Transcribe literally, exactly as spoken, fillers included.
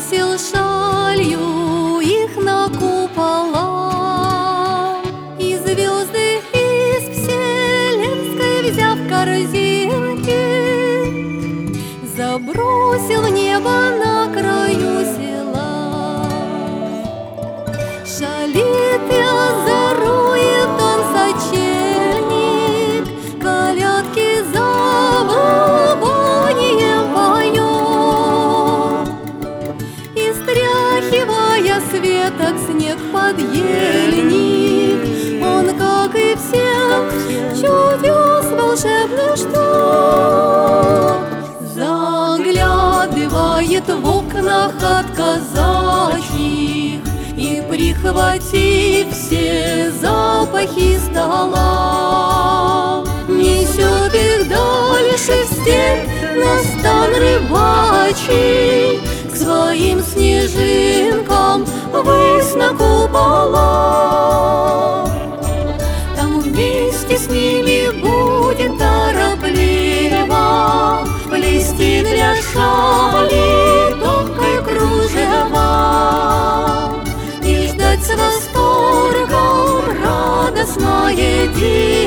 Бросил шалью их на купола, и звезды из вселенской, взяв корзинки, забросил в небо на краю села. Шалит и озорует он сочельник, колядки за волнением поет, и стряхивая с веток снег под ельник, он, как и все, чудес волшебных ждет. Заглядывает в окна хат казачьих и, прихватив все запахи стола, несет их дальше в степь на стан рыбачий, к своим снежинкам ввысь на купола. Там вместе с ними будет торопливо плести для шали тонкой кружева и ждать с восторгом радостное диво.